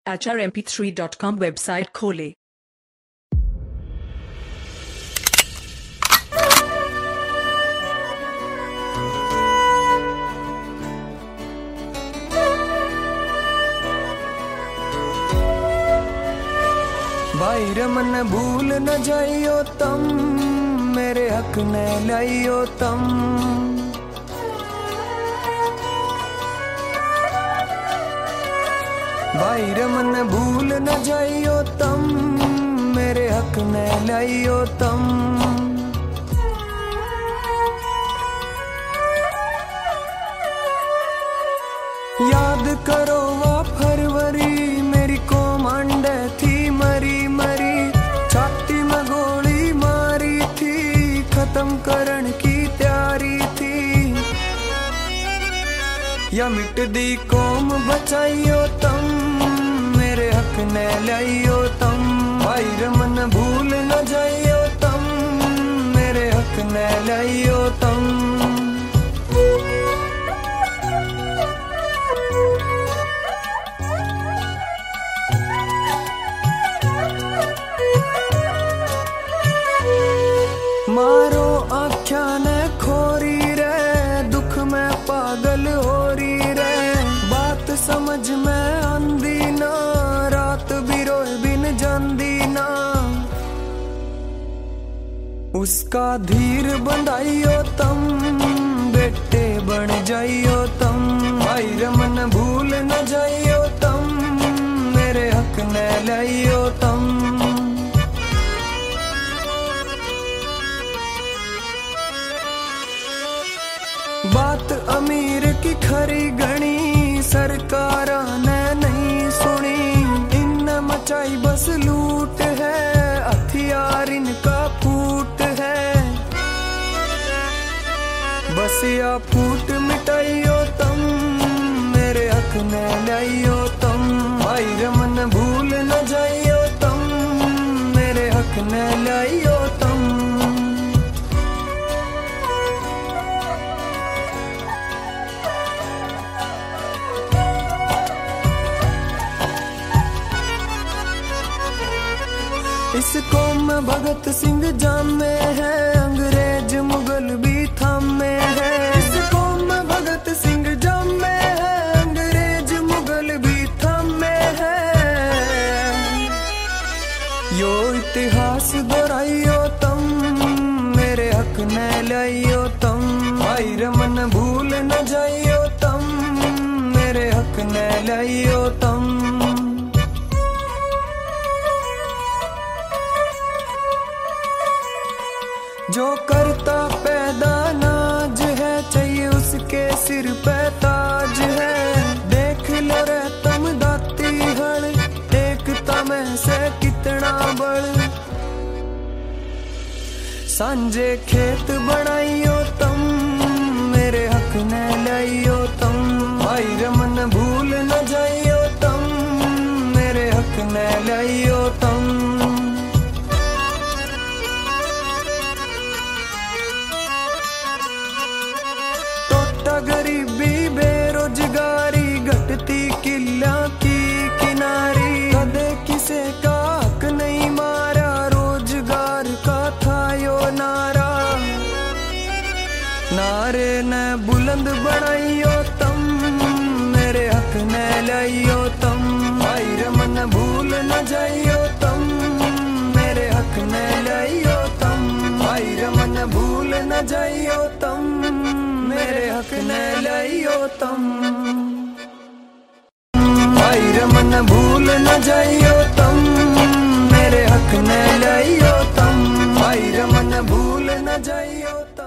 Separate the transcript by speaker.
Speaker 1: HRMP3.com website खोलें।
Speaker 2: भाई रमन भूल न जाइयो तम, मेरे हक ने लाइयो तम। भाई रमन भूल न जाइयो तम, मेरे हक ने लाइयो तम। याद करो वो फरवरी, मेरी कोमंड थी मरी मरी, छाती में गोली मारी थी, खत्म करने की तैयारी थी। या मिट दी कौम बचाइयो तम, मेरे हक ने लाइयो तम। भाई रमन भूल न जाइयो तम, मेरे हक ने लाइयो तम। मारो आख्या ने खोरी रे, दुख में पागल हो रही रे। बात समझ में आंदी ना, रात भी रोए बिन जांदी ना। उसका धीर बंधाइयो तम, बेटे बन जाइयो तम। भाई रमन भूल न जाइयो तम, मेरे हक ने लाइयो तम। बात अमीर की खरी गणी, सरकार ने नहीं सुनी। इन मचाई बस लूट है, हथियार इनका फूट है। बस या फूट मिटाइयो तम, मेरे हक ने लाइयो तम। भाई रमन भूल न जाइयो तम, मेरे हक ने लाइयो तम। इस कौम में भगत सिंह जामे है, अंग्रेज मुगल भी थामे है। इस कौम में भगत सिंह जामे है, अंग्रेज मुगल भी थामे है। यो इतिहास दोहराइयो तम, मेरे हक ने लाइयो तम। भाई रमन भूल न जाइयो तम, मेरे हक ने लाइयो तम। जो करता पैदा नाज है, चाहिए उसके सिर पे ताज है। देख लो रे तुम दाती हल, एकता में से कितना बल। सांझे खेत बनाइयो तम, मेरे हक ने लाइयो तम। भाई रमन भूल न जाइयो तम, मेरे हक ने लाइयो तम। गरीबी बेरोजगारी, घटती किल्ला की किनारी। कदे किसे का हक नहीं मारा, रोजगार का था यो नारा। नारे ने बुलंद बनाइयो तम, मेरे हक ने लाइयो तम। भाई रमन भूल न जाइयो तम, मेरे हक ने लाइयो तम। भाई रमन भूल न जाइयो तम, मेरे हक ने लाइयो तम। भाई रमन भूल न जाइयो तम, मेरे हक ने लाइयो तम। भाई रमन भूल न जाइयो तम।